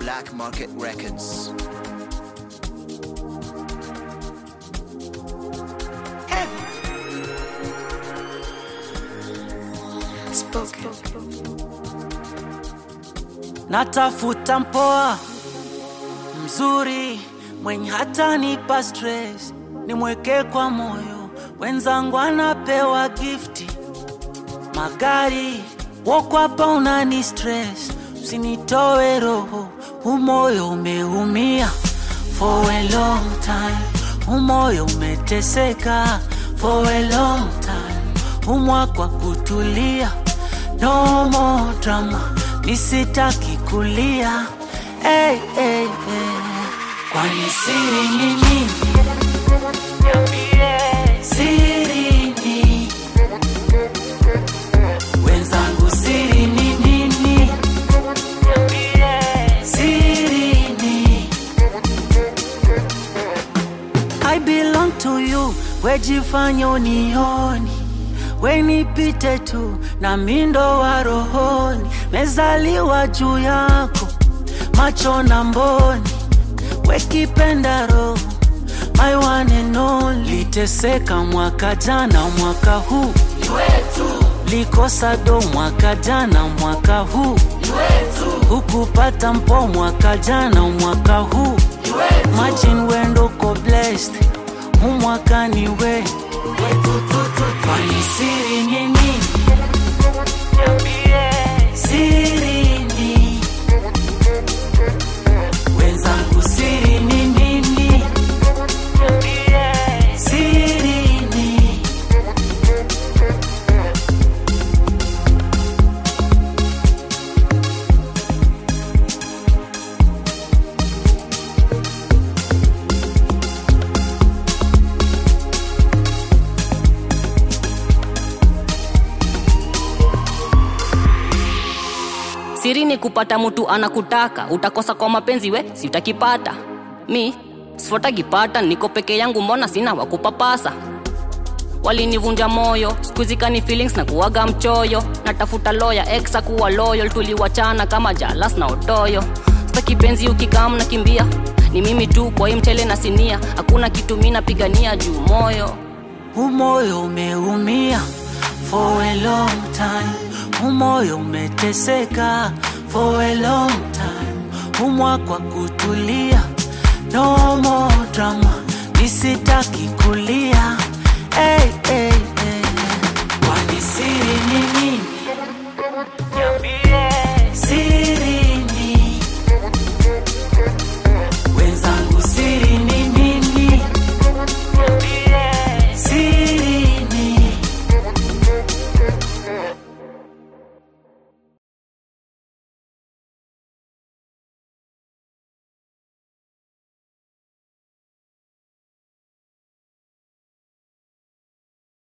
Black Market Records. Spoken. Natafuta mpoa mzuri mwenye hata nipa stress, nimweke kwa moyo. Wenzangu anapewa gifti magari, woko hapa unani stress. Usinitoe roho, umoyo umeumia for a long time. Umoyo umeteseka for a long time. Umwa kwa kutulia, no more drama, nisitaki kulia. Hey, hey, hey. Kwani siri ni nini? Siri ni wenzangu, siri ni nini? Siri ni I belong to you, wejifanya unioni. Wenipite tu na mindo wa rohoni. Mezaliwa juu yako, macho na mboni. Wekipenda roho, my one and only. Liteseka mwaka jana, mwaka huu likosa do mwaka jana, mwaka huu hukupata mpo mwaka jana, mwaka huu imagine wendo ko blessed, mwaka ni we. Kwani siri ni nini? Siri ni wenzangu, siri ni nini? Siri ni Siri ni kupata mtu anakutaka. Utakosa kwa mapenzi we, si utakipata. Mi, sifuatagipata, niko peke yangu mbona sina wakupapasa. Walinivunja moyo, squeezika ni feelings na kuwaga mchoyo. Natafuta lawyer, exa kuwa loyal. Tuliwachana kama jalas na otoyo. Sitaki penzi ukikam na kimbia. Ni mimi tu kwa hii mchele na sinia. Hakuna kitu mina pigania juu moyo. Umoyo umeumia for a long time. Umoyo umeteseka for a long time. Umwa kwa kutulia, no more drama, nisitaki kulia. Hey,